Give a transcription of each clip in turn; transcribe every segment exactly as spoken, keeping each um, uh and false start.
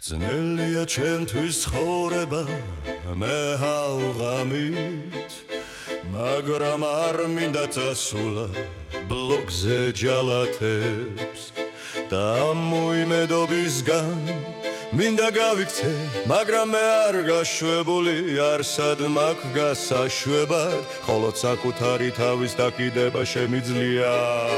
ძნელია ჩემთვის ცხოვრება მე ავღამით, მაგრამ არ მინდა წასულა ბლოკზე ჯალათებს და მოიმედობისგან მინდა გავიქცე, მაგრამ მე არ გაშვებული, არსად მაქვს გასაშვებად, ხოლო საკუთარი თავის დაკიდება შემიძლია.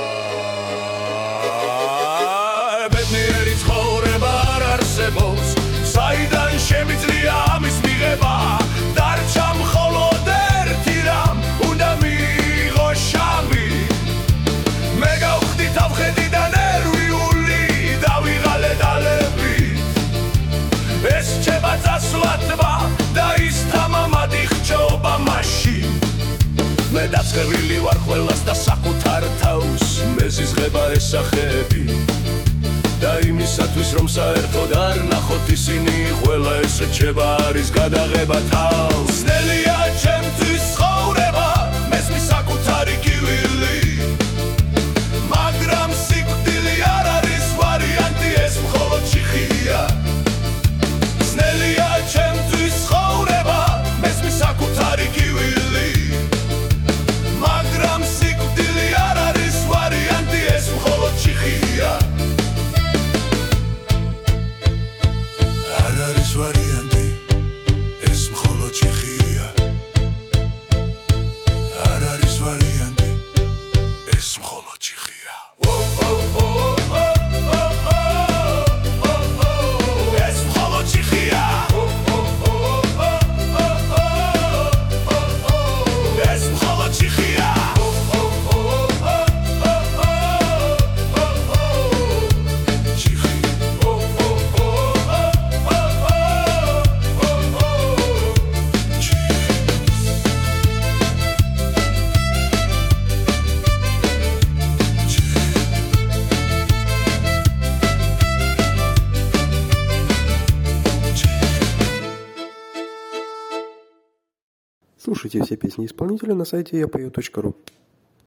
ბედნიერი ცხოვრება არ არსებობს, საიდან შემიძლია ამის მიღება, დარჩა მხოლოდ ერთი რამ, უნდა მიიღო შამი. მე გავხდი თავხედი და ნერვიული, დავიღალე დალები, ეს რჩება წასვლათმა და ის თამამადი ხჭობა მაშინ. მე დაწყევილი ვარ ყველას და საკუთარ თავს მეზიზღება ესახები და იმისათვის რომ საერთოდ არ ნახოთ ისინი ყველა ეს რჩება არის გადაღება თავს. ძნელია ჩემთვის ცხოვრება, მესმის საკუთარი კივილი, მაგრამ სიკვდილი არ არის ვარიანტი, ეს მხოლოდ ჩიხია. ძნელია ჩემთვის ცხოვრება, მესმის საკუთარი კივილი, მაგრამ სიკვდილი არ არის ვარიანტი, ეს მხოლოდ ჩიხია. არ არის ვარიანტი, ეს მხოლოდ ჩიხია. არ არის ვარიანტი, ეს მხოლოდ ჩიხია. ეს მხოლოდ ჩიხია. ეს მხოლოდ ჩიხია. Слушайте все песни исполнителя на сайте я пою точка ру.